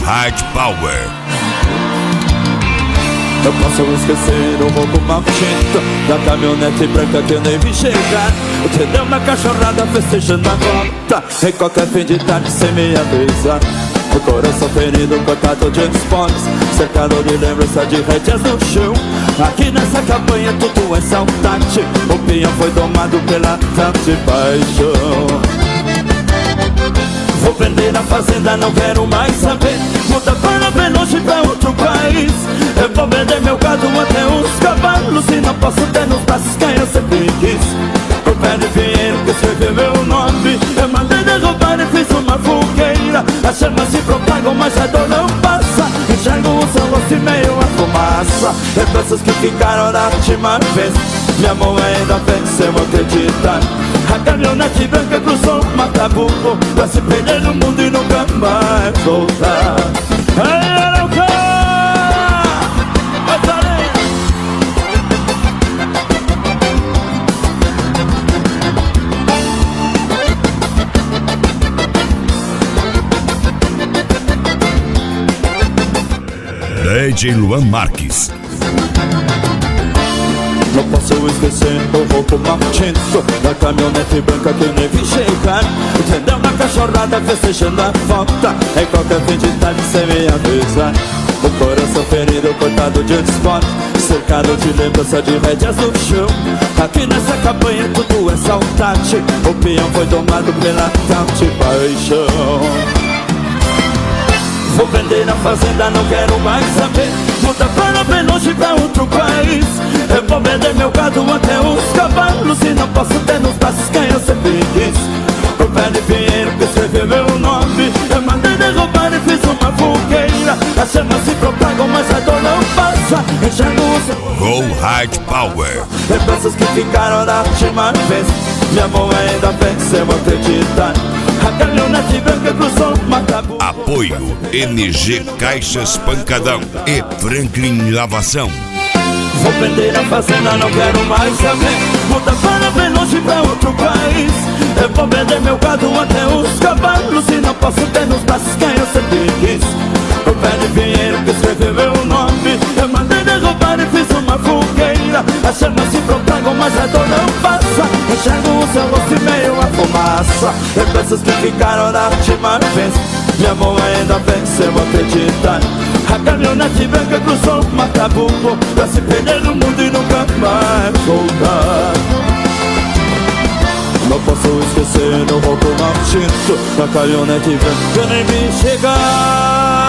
Hard Power. Eu posso esquecer o roubo maldito da caminhonete branca que eu nem vi chegar. Eu te dei uma cachorrada festejando a volta em qualquer fim de tarde sem me avisar. O coração ferido, cortado de esportes, cercado de lembrança de rédeas no chão. Aqui nessa campanha tudo é saudade. O pinhão foi domado pela tanta paixão. Vou vender a fazenda, não quero mais saber. Muda para bem longe pra outro país. Eu vou vender meu gado até os cavalos. E não posso ter nos braços quem eu sempre quis. O pé de dinheiro que escreveu meu nome. Eu mandei derrubar e fiz uma fogueira. As chamas se propagam, mas a dor não passa. Enxergo o seu rosto e meio a fumaça. Lembranças que ficaram da última vez. Minha mão ainda venceu, acreditar. A caminhonete branca cruzou o Mataburro pra se perder no mundo e nunca mais voltar. Ei, Arauca! DJ Luan Marques. Não posso esquecer o roubo maldito da caminhonete branca que eu nem vi chegar. Entendeu uma cachorrada festejando a volta em qualquer fim de tarde sem me avisar. O coração ferido, cortado de esporte, cercado de lembrança de rédeas no chão. Aqui nessa campanha tudo é saudade. O peão foi domado pela tal de paixão. Vou vender a fazenda, não quero mais saber. Muda para bem longe pra outro país. Eu vou vender meu gado até os cavalos. E não posso ter nos braços quem eu sempre quis. O pé de dinheiro que escreveu meu nome. Eu mandei derrubar e fiz uma fogueira. As chamas se propagam, mas a dor não passa. Enxergo o seu... Go Hard Power. Lembranças que ficaram da última vez. Minha mão ainda venceu, acreditar. A caminhonete branca cruzou o Mataburro. Apoio NG Caixas Pancadão e Franklin Lavação. Vou vender a fazenda, não quero mais saber. Muda para bem longe pra outro país. Eu vou vender meu gado até os cavalos. E não posso ter nos braços quem eu sempre quis. O pé de dinheiro que escreveu meu nome. Eu mandei derrubar e fiz uma fogueira. As chamas se propagam, mas a dor não passa. Enxergo o seu rosto e meio a fumaça. Lembranças que ficaram da última vez. Minha mão ainda venceu, acreditar. A caminhonete branca cruzou o Mataburro pra se perder no mundo e nunca mais voltar. Não posso esquecer do roubo maldito da caminhonete branca que nem vi chegar.